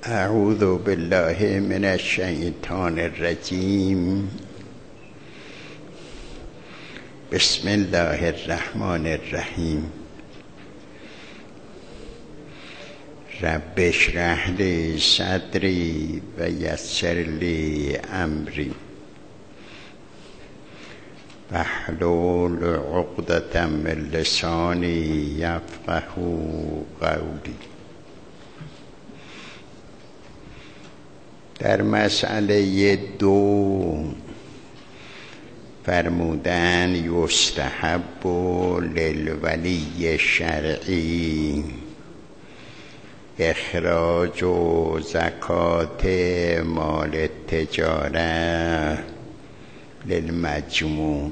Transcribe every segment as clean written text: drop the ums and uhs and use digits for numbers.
اعوذ بالله من الشیطان الرجیم. بسم الله الرحمن الرحیم. رب اشرح لی صدری و یسر لی امری واحلل عقدة من لسانی یفقهوا قولی. در مسئله 2 فرمودن یستحب للولی شرعی اخراج و زکات مال التجاره للمجموع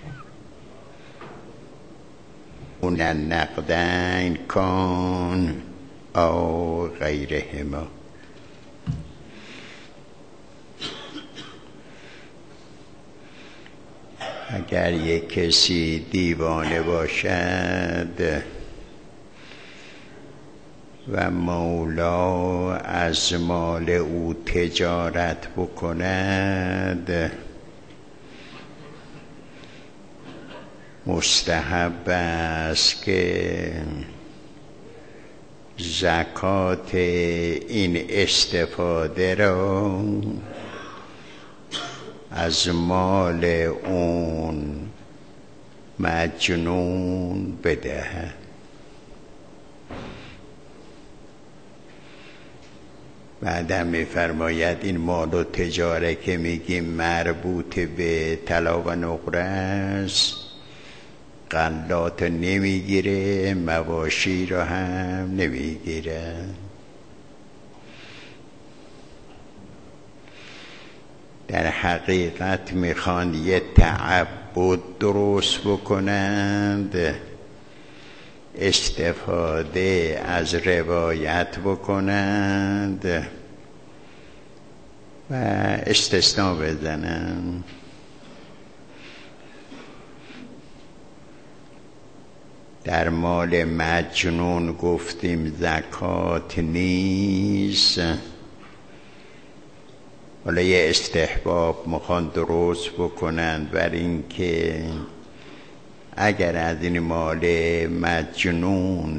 اون النقدین کان او غیرهما. اگر یک کسی دیوانه باشد و مولا از مال او تجارت بکند، مستحب است که زکات این استفاده را از مال اون مجنون بدهد. بعدم می‌فرماید این مال و تجاره که میگیم مربوط به طلا و نقره است، غلات نمیگیره، مواشی را هم نمیگیره. در حقیقت میخوان یه تعبد درست بکنند، استفاده از روایت بکنند و استثناء بزنند. در مال مجنون گفتیم زکات نیست. حالا یه استحباب میخوان درست بکنند بر این که اگر از این مال مجنون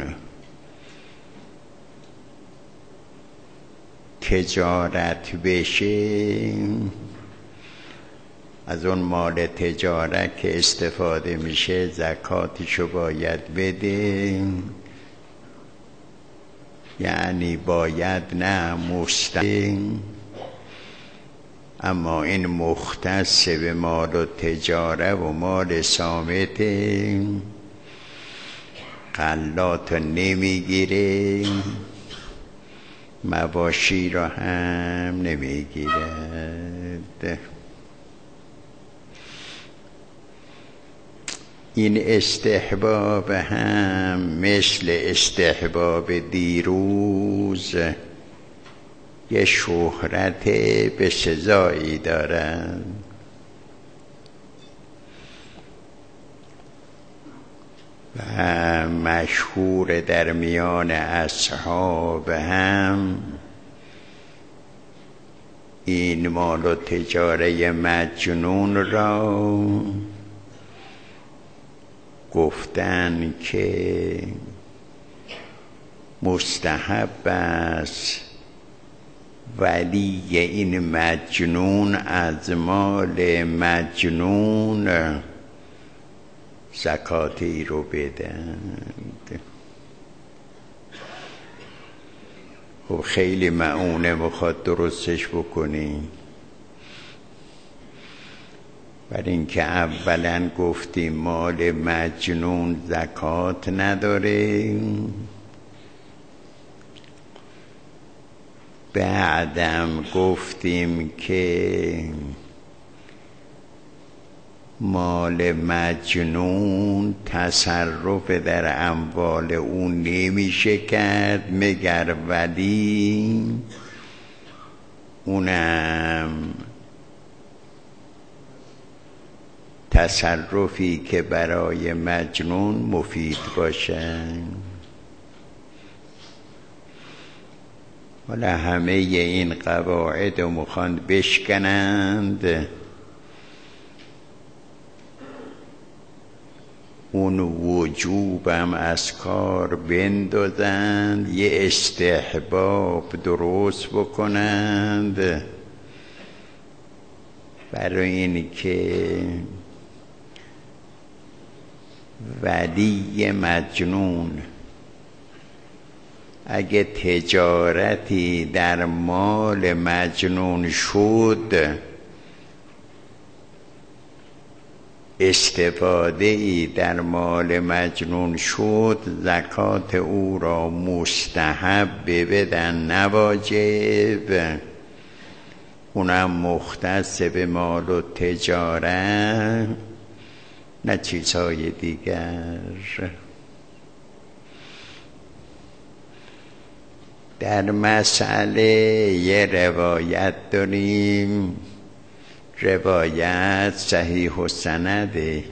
تجارت بشه، از اون مال تجارت که استفاده میشه زکاتشو باید بده. یعنی باید نه مستقیم، اما این مختص به مال و تجاره و مال صامت، غلات نمیگیره، مواشی را هم نمیگیرد. این استحباب هم مثل استحباب دیروز یه شهرت به سزایی دارن. و مشهور در میان اصحاب هم این مال و تجاره مجنون را گفتن که مستحب است ولی این مجنون از مال مجنون زکاتی رو بدند. خب خیلی معونه، میخواد درستش بکنی. برای اینکه اولا گفتیم مال مجنون زکات نداره، بعدم گفتیم که مال مجنون تصرف در اموال اون نمیشه کرد مگر ولی اونم تصرفی که برای مجنون مفید باشه. حالا همه این قواعد رو میخوان بشکنند، اون وجوبم از کار بندازند، یه استحباب درست بکنند برای این که ولی مجنون اگه تجارتی در مال مجنون شد، استفاده ای در مال مجنون شد، زکات او را مستحب بدن، نواجب. اونم مختص به مال و تجارت، نه چیزهای دیگر. در مسئله یه روایت داریم، روایت صحیح السنده،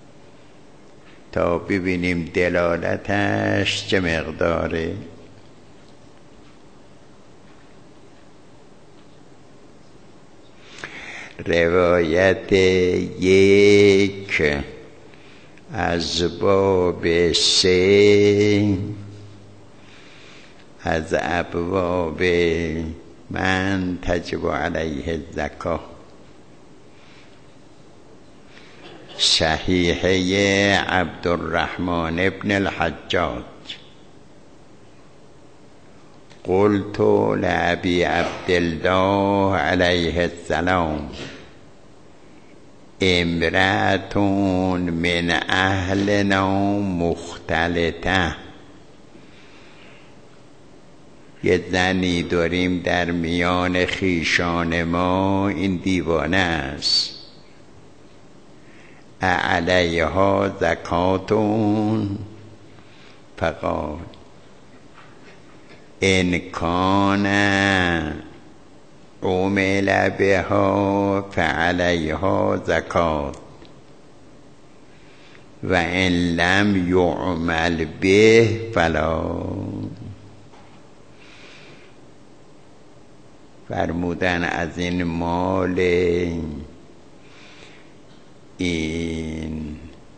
تا ببینیم دلالتش چه مقداره. روایت یک از باب 3 از ابواب من تجب علیه الزکاه، صحیحه عبدالرحمن ابن الحجاج. قلت لأبي عبدالله علیه السلام امرأة من اهلنا مختلطه، یه زنی داریم در میان خیشان ما، این دیوانه است. علیها زکاتون؟ فقال ان کان عمل بها فعلیها زکات و ان لم یعمل به فلا. فرمودن از این مال این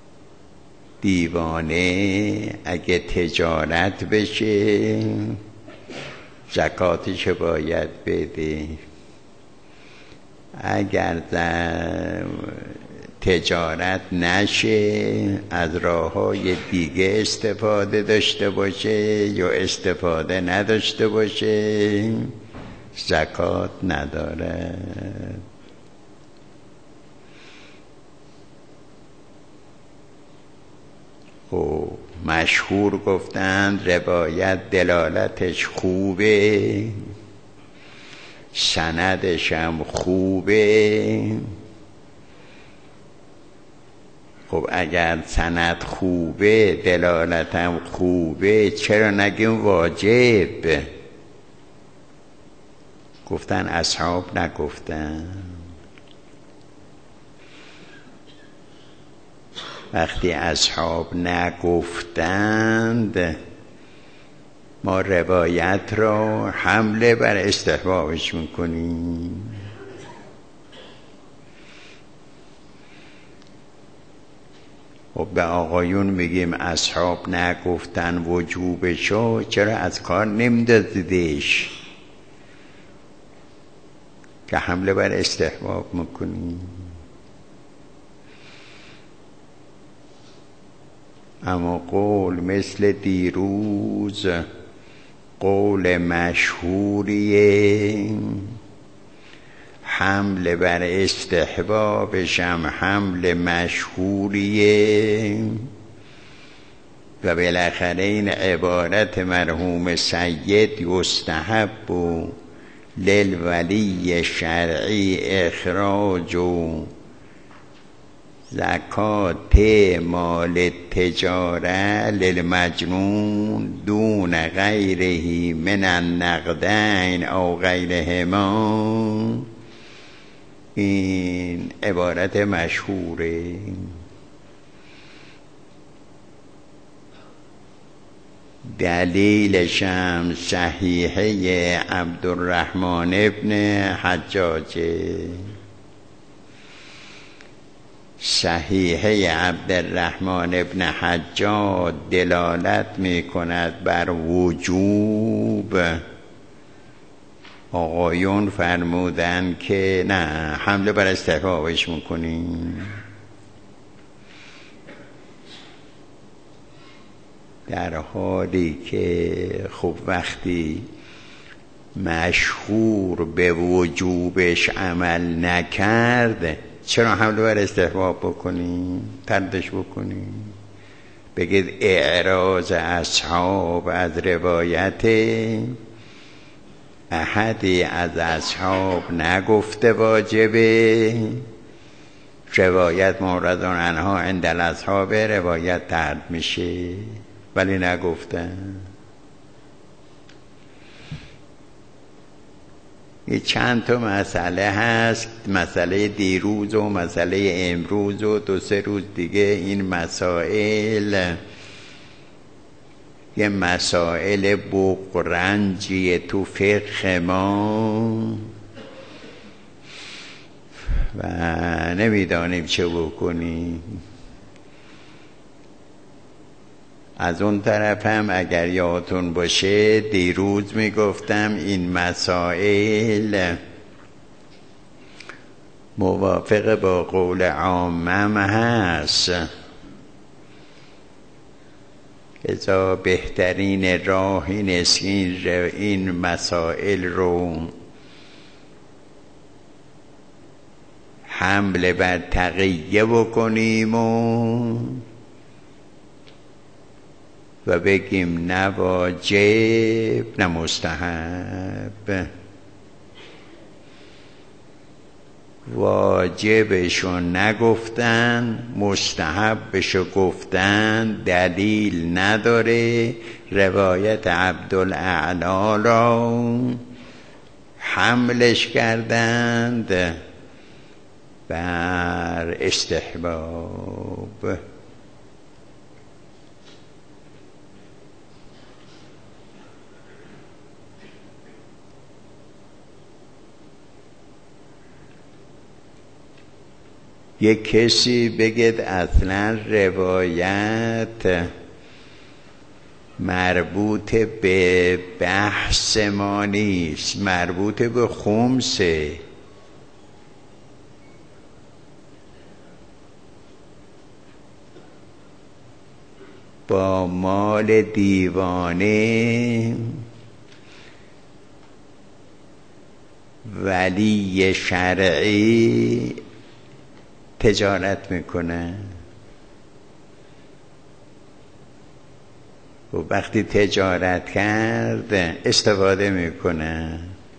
دیوانه اگه تجارت بشه زکاتش باید بده، اگر تجارت نشه از راه‌های دیگه استفاده داشته باشه یا استفاده نداشته باشه زکات نداره. خب مشهور گفتند روایت دلالتش خوبه، سندش هم خوبه. خب اگر سند خوبه دلالت هم خوبه، چرا نگیم واجب؟ گفتن اصحاب نگفتن. وقتی اصحاب نگفتند ما روایت را حمله بر استحبابش میکنیم. خب به آقایون میگیم اصحاب نگفتن وجوبشو، چرا از کار نمیدادیدش که حمله بر استحباب میکنیم؟ اما قول مثل دیروز قول مشهوریه، حمل بر استحبابش هم حمل مشهوریه و بالاخره این عبارت مرحوم سید یستحب للولی شرعی اخراج و زکات مال تجاره للمجنون دون غیره من النقدین او غیرهما. این عبارت مشهوره. دلیلشم صحیحه عبدالرحمن ابن حجاجه. صحیحه عبدالرحمن ابن حجاج دلالت می کند بر وجوب. آقایون فرمودن که نه، حمله بر استحبابش میکنیم. در حالی که خب وقتی مشهور به وجوبش عمل نکرد، چرا حمله بر استحباب بکنیم؟ تردش بکنیم، بگید اعراض اصحاب از روایت احدی از اصحاب نگفته واجبه، روایت موردان عنها عند الاصحاب روایت ترد میشه، ولی نگفتن. یه چند تا مسئله هست، مسئله دیروز و مسئله امروز و 2-3 روز دیگه این مسائل یه مسائل بغرنجیه تو فقه ما و نمیدانیم چه بکنیم. از اون طرف هم اگر یادتون باشه دیروز میگفتم این مسائل موافق با قول عامم هست، ازا بهترین راه این است این مسائل رو حمله بر تقیه بکنیم و بگیم نه واجب نه مستحب. واجبشو نگفتن، مستحبشو گفتن، دلیل نداره، روایت عبدالاعلی را حملش کردند بر استحباب. یک کسی بگید اصلا روایت مربوط به بحث ما نیست، مربوط به خمسه. با مال دیوانه ولی شرعی تجارت میکنه و وقتی تجارت کرد استفاده میکنه.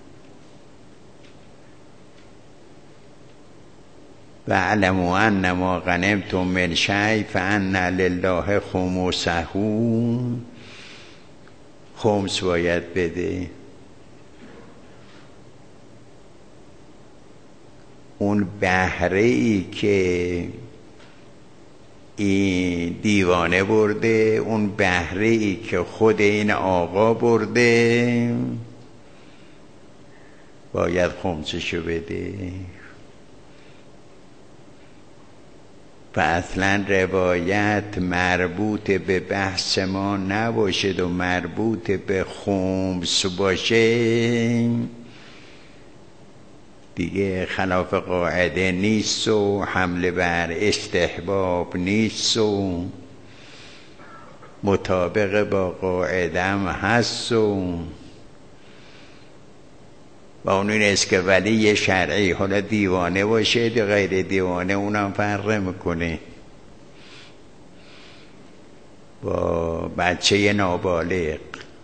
و اعلموا انما غنمتم من شیء فان لله خمسه، خمس باید بده. اون بهره ای که این دیوانه برده، اون بهره ای که خود این آقا برده، باید خمسشو بده. و اصلا روایت مربوط به بحث ما نباشد و مربوط به خمس باشه دیگه خلاف قاعده نیست و حمله بر استحباب نیست و مطابق با قاعده هم هست و اون این است که ولی شرعی حالا دیوانه باشه یا غیر دیوانه اونم فرق میکنه. با بچه نابالغ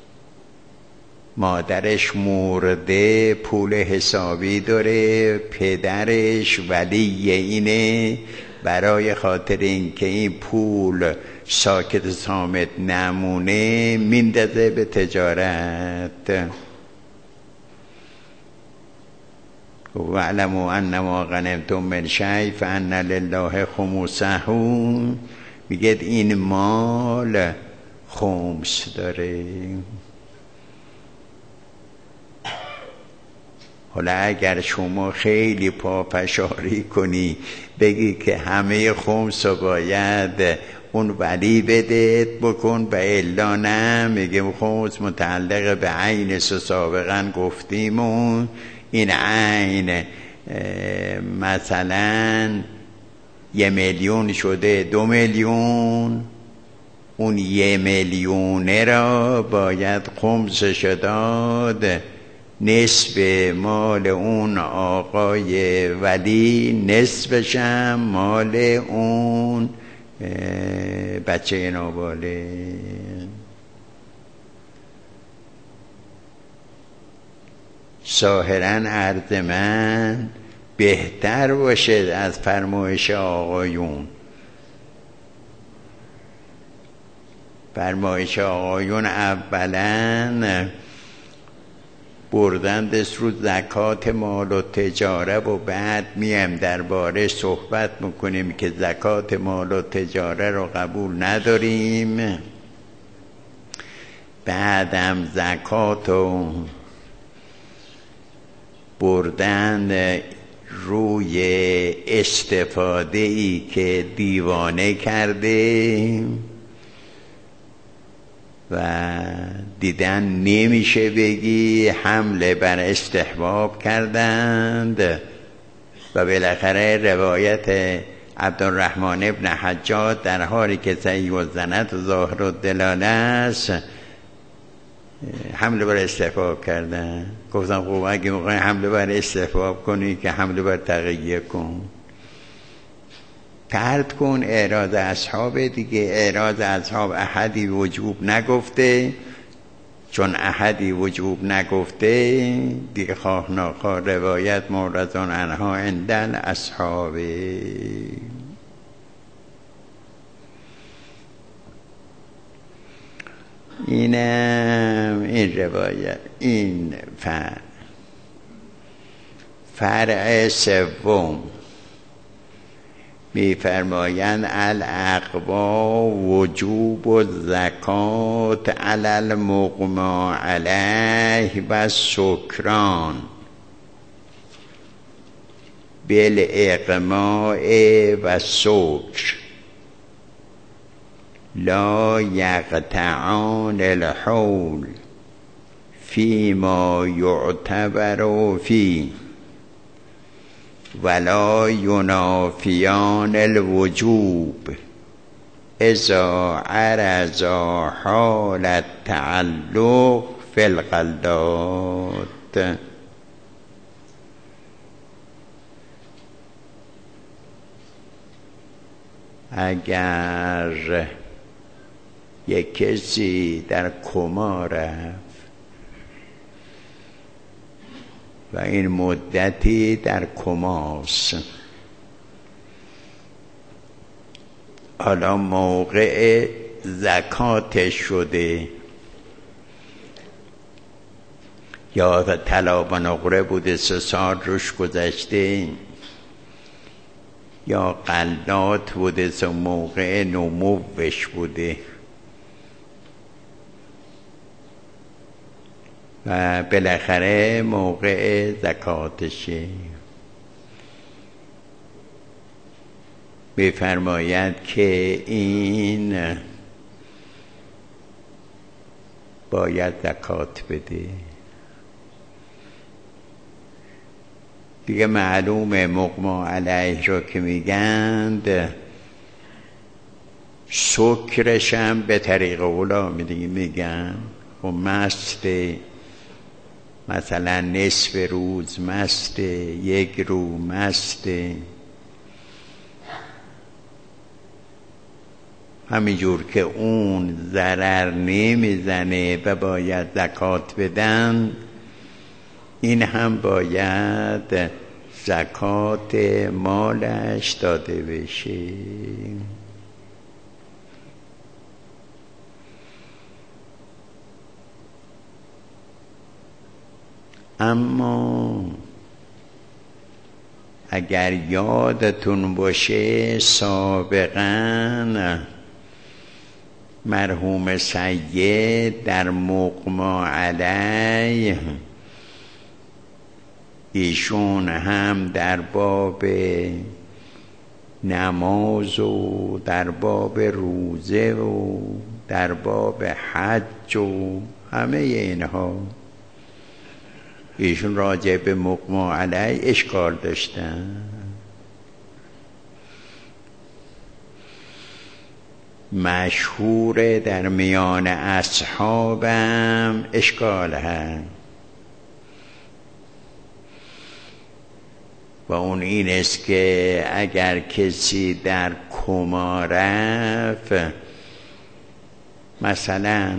مادرش مرده، پول حسابی داره، پدرش ولی اینه، برای خاطر اینکه این پول ساکت صامت نمونه میندازه به تجارت. و اعلموا انما غنمتم من شیء فان لله خمسه، میگه این مال خمس داره. حالا اگر شما خیلی پافشاری کنی بگی که همه خمس رو باید اون ولی بدت بکن و الا نه، میگه خمس متعلق به عین سابقا گفتیم و این عین مثلا 1,000,000 شده 2,000,000، اون 1,000,000 را باید خمسش داد، نصف مال اون آقای ولی، نصفش هم مال اون بچه نابالغ. ظاهراً عرض من بهتر باشه از فرمایش آقایون. فرمایش آقایون اولاً بردندش رو زکات مال و تجاره و بعد میم درباره صحبت میکنیم که زکات مال و تجاره رو قبول نداریم، بعدم زکات رو بردن روی استفاده ای که دیوانه کرده و دیدن نمیشه بگی، حمله بر استحباب کردند و بالاخره روایت عبدالرحمن ابن حجاج در حالی که صحیح السند و ظاهر الدلاله است حمله بر استحباب کردن. گفتم خب اگه میخوای حمله بر استحباب کنی که حمله بر تقیه کن، ترد کن اعراض اصحاب دیگه. اعراض اصحاب احدی وجوب نگفته، چون احدی وجوب نگفته دیگه خواه ناخواه روایت موردان عنها عندن اصحاب. این روایت. این فرع سوم می‌فرمایند الاقوا وجوب الزکات علی المغمى علیه و سکران بالاغماء و سکر لا یقطعان الحول فیما یعتبر فیه ولا ینافیان الوجوب اذا عرض حال التعلق فی الغلات. اگر یک کسی در کما رفت و این مدتی در کماست، حالا موقع زکاتش شده یا طلا و نقره بوده 3 سال روش گذشته یا غلات بوده موقع نموش بوده و بالاخره موقع زکاتشه، می‌فرماید که این باید زکات بده. دیگه معلومه مغمى علیه رو که میگند سکرش هم به طریق اولا میگن و مسته، مثلا نصف روز مسته، 1 روز مسته، همینجور که اون ضرر نمیزنه و باید زکات بدن، این هم باید زکات مالش داده بشه. اما اگر یادتون باشه سابقاً مرحوم سید در مغما علیه ایشون هم در باب نماز و در باب روزه و در باب حج و همه اینها ایشون راجع به مغما علیه اشکال داشتن. مشهور در میان اصحابم اشکال هست و اون این است که اگر کسی در کما رفت، مثلا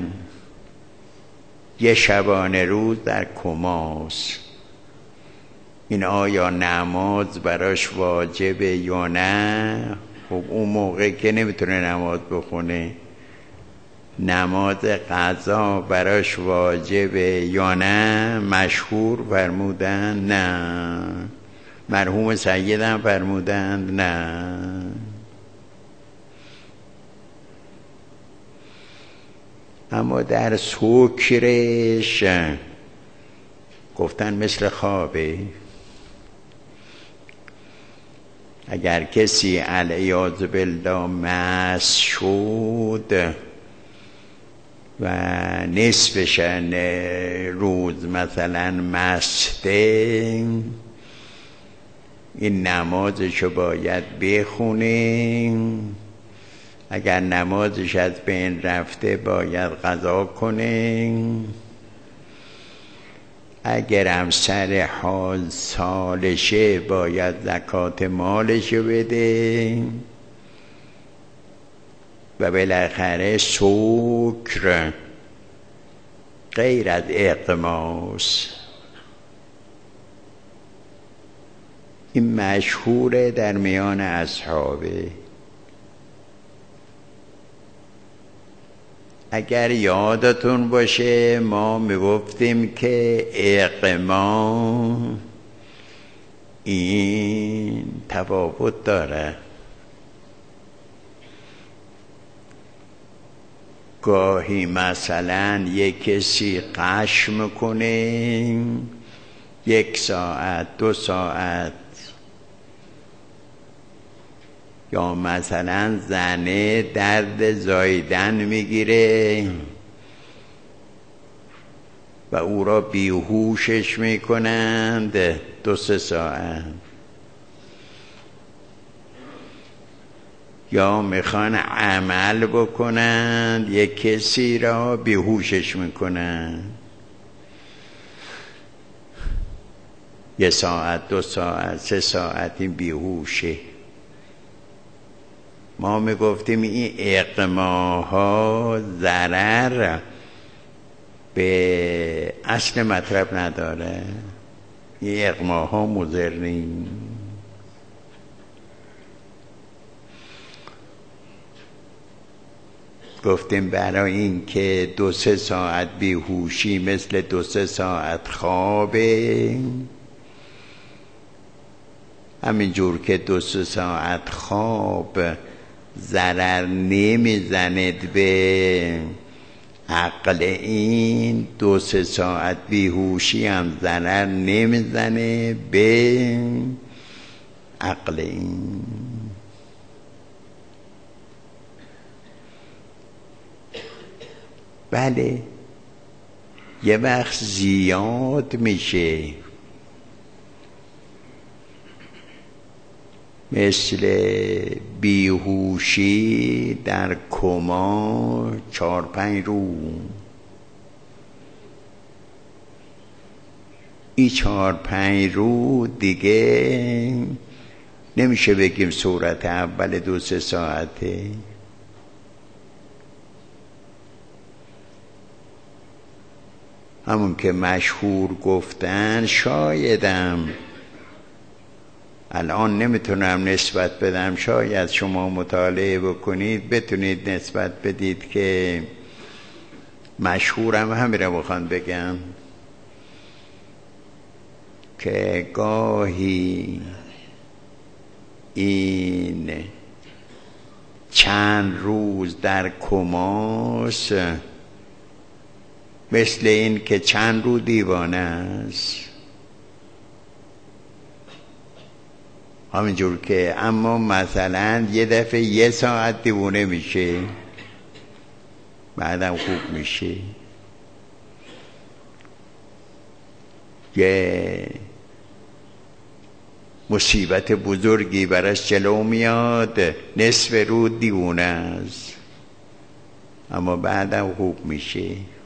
یه شبانه روز در کماست، این آیا نماز براش واجبه یا نه؟ خب اون موقع که نمیتونه نماز بخونه، نماز قضا براش واجبه یا نه؟ مشهور فرمودن نه، مرحوم سیدم فرمودند نه. اما در سکرش گفتن مثل خوابه. اگر کسی علیاذ بالله مست شد و نصف روز مثلا مسته، این نمازشو باید بخونه، اگر نمازش از بین رفته باید قضا کنه، اگر هم سر حال سالشه باید زکات مالشو بده و بالاخره سکر غیر از اغماس. این مشهوره در میان اصحابه. اگر یادتون باشه ما میگفتیم که اغما این تفاوت داره. گاهی مثلا یک کسی غش میکنه 1 ساعت 2 ساعت، یا مثلا زنه درد زاییدن میگیره و او را بیهوشش میکنند 2-3 ساعت، یا میخوان عمل بکنند یک کسی را بیهوشش میکنند 1 ساعت 2 ساعت 3 ساعت این بیهوشه. ما میگفتیم این اغماها ضرر به اصل مطلب نداره، این اغماها مضر نیست. گفتیم برای این که 2-3 ساعت بیهوشی مثل 2-3 ساعت خوابه، همینجور که 2-3 ساعت خواب ضرر نمیزند به عقل، این 2-3 ساعت بیهوشی هم ضرر نمیزنه به عقل این. بله یه وقت زیاد میشه، مثل بیهوشی در کما 4-5 روز. این 4-5 روز دیگه نمیشه بگیم صورت اول 2-3 ساعته، همون که مشهور گفتن. شایدم الان نمیتونم نسبت بدم، شاید شما مطالعه بکنید بتونید نسبت بدید که مشهورم همین رو بخوام بگم که گاهی این چند روز در کماست، مثل این که چند رو دیوانه است. همینجور که اما مثلا یه دفعه 1 ساعت دیوانه میشه، بعدم خوب میشه. یه مصیبت بزرگی براش جلو میاد، نصف رو دیوانه است اما بعدم خوب میشه.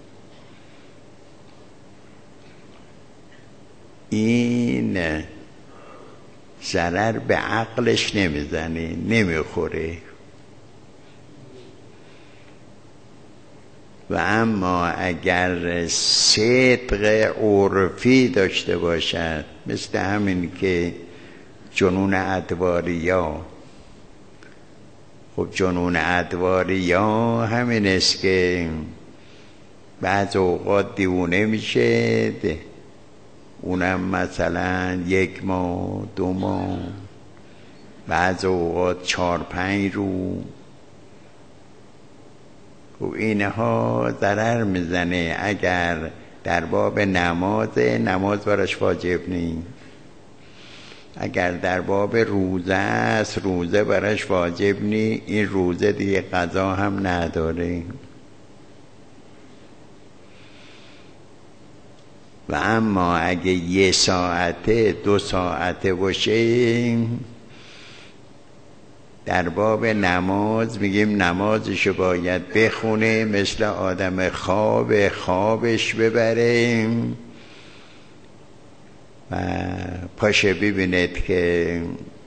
این ضرر به عقلش نمیزنه، نمیخوره. و اما اگر صدق عرفی داشته باشد، مثل همین که جنون ادواریا، خب جنون ادواریا همین است که بعض اوقات دیوونه میشه، اونم مثلا 1 ماه 2 ماه، بعض اوقات 4-5 روز. خب اینها ضرر میزنه. اگر در باب نماز براش واجب نیست، اگر در باب روزه است روزه براش واجب نیست، این روزه دیگه قضا هم نداره. و اما اگه 1 ساعته 2 ساعته باشه، در باب نماز میگیم نمازشو باید بخونه، مثل آدم خوابش ببره و پاشه ببیند که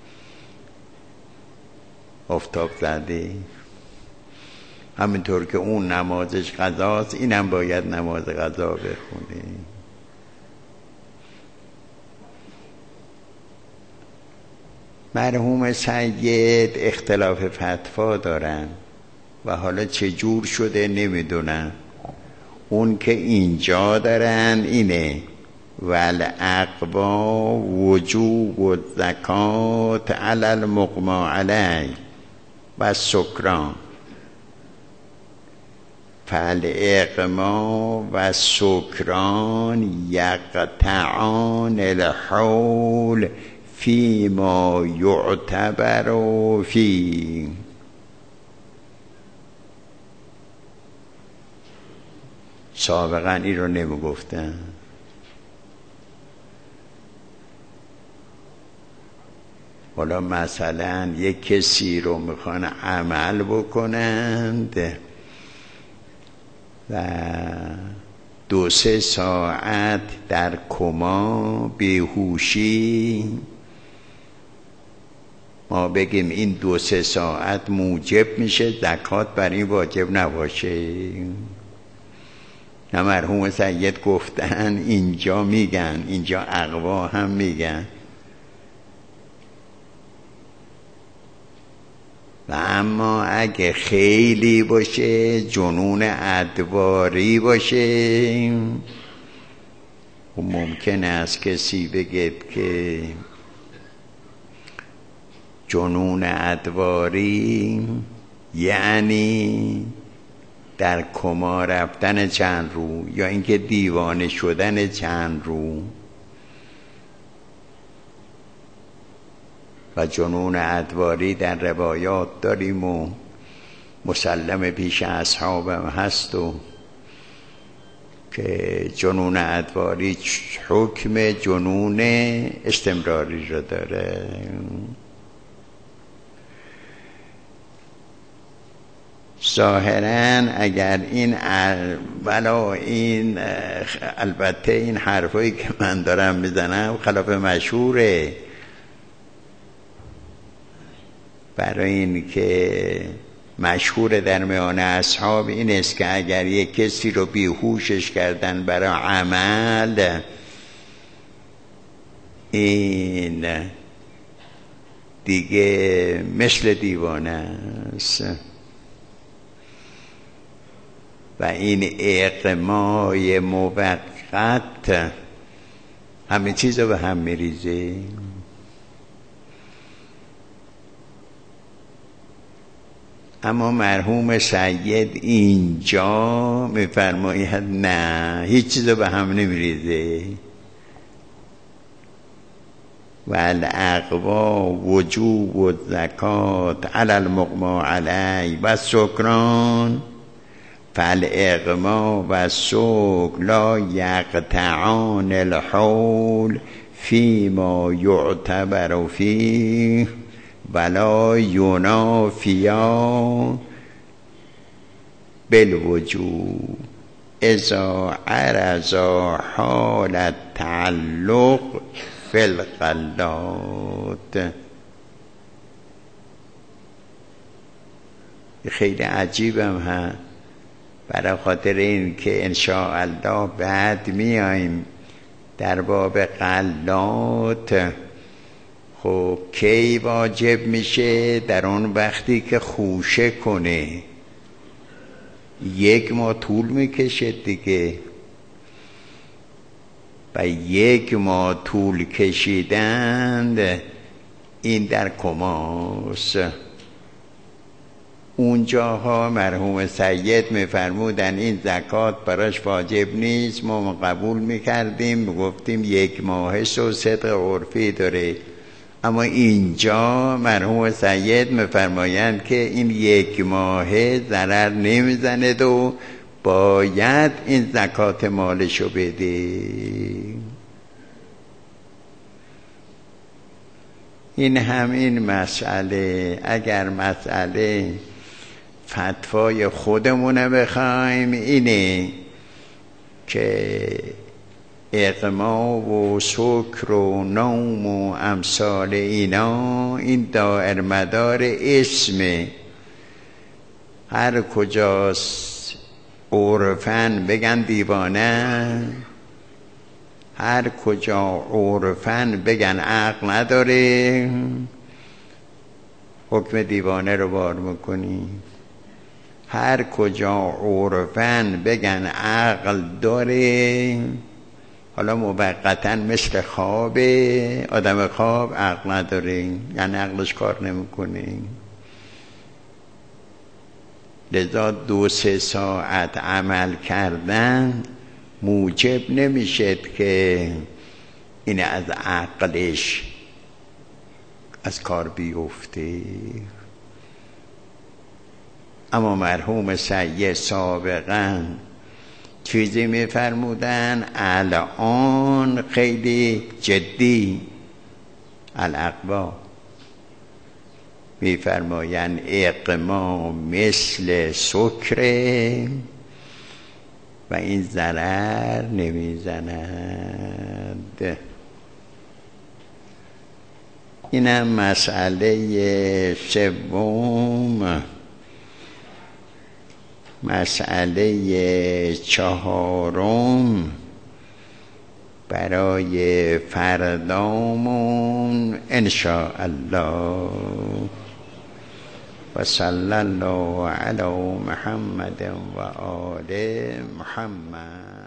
آفتاب زده. همینطور که اون نمازش قضاست، اینم باید نماز قضا بخونه. مرحوم سید اختلاف فتوا دارن و حالا چه جور شده نمیدونن. اون که اینجا دارن اینه: والاقوا وجوب الزکات علی المغمی علیه و سکران، فالاغما و سکران یقطعان الحول فی ما یعتبر فی. سابقا این رو نمیگفتن. حالا مثلا یک کسی رو میخوان عمل بکنند و 2-3 ساعت در کما بیهوشی، ما بگیم این 2-3 ساعت موجب میشه زکات بر این واجب نباشه. نه مرحوم سید گفتن، اینجا میگن، اینجا اقوا هم میگن. و اما اگه خیلی باشه، جنون ادواری باشه، ممکن است کسی بگید که جنون ادواری یعنی در کما رفتن چند رو، یا اینکه دیوانه شدن چند رو. و جنون ادواری در روایات داریم و مسلم پیش اصحابم هست و که جنون ادواری حکم جنون استمراری رو داره. ظاهراً اگر این البته این حرفایی که من دارم میزنم خلاف مشهوره، برای این که مشهور در میان اصحاب این است که اگر یک کسی رو بیهوشش کردن برای عمل، این دیگه مثل دیوانه است و این اغمای موقت همه چیز رو به هم میریزه. اما مرحوم سید اینجا میفرماید نه، هیچ چیز به هم نمیریزه. و الاقوا وجوب و زکات علی المغما علی و سکران فالاغما و سک لا یقطعان الحول فیما یعتبر فیه ولا ینافیا بالوجوب اذا عرض حال التعلق فی الغلات. خیلی عجیبم ها، برای خاطر این که انشاءالله بعد میاییم در باب غلات. خب کی واجب میشه؟ در اون وقتی که خوشه کنه. 1 ماه طول میکشه دیگه، و 1 ماه طول کشیدند این در کماس. اونجاها مرحوم سید میفرمودن این زکات براش واجب نیست، ما قبول میکردیم، میگفتیم 1 ماه صدق عرفی داره. اما اینجا مرحوم سید میفرمایند که این 1 ماه ضرر نمیزند و باید این زکات مالشو بده. این همین مسئله، اگر مسئله فتوای خودمونه بخوایم، اینه که اغما و سکر و نوم و امثال اینا این دائر مدار اسمه. هر کجاست عرفن بگن دیوانه، هر کجا عرفن بگن عقل نداره، حکم دیوانه رو بار میکنی. هر کجا عرفن بگن عقل داره، حالا موقتا مثل خواب، آدم خواب عقل نداره، یعنی عقلش کار نمیکنه. لذا 2-3 ساعت عمل کردن موجب نمیشه که این از عقلش از کار بیفته. اما مرحوم سید سابقا چیزی میفرمودن الان خیلی جدی، الاقوا میفرمایند اقما مثل سکره و این ضرر نمیزند. اینم مسئله سوم. مسئله 4 برای فردامون انشاءالله. و صلی الله علی محمد و آل محمد.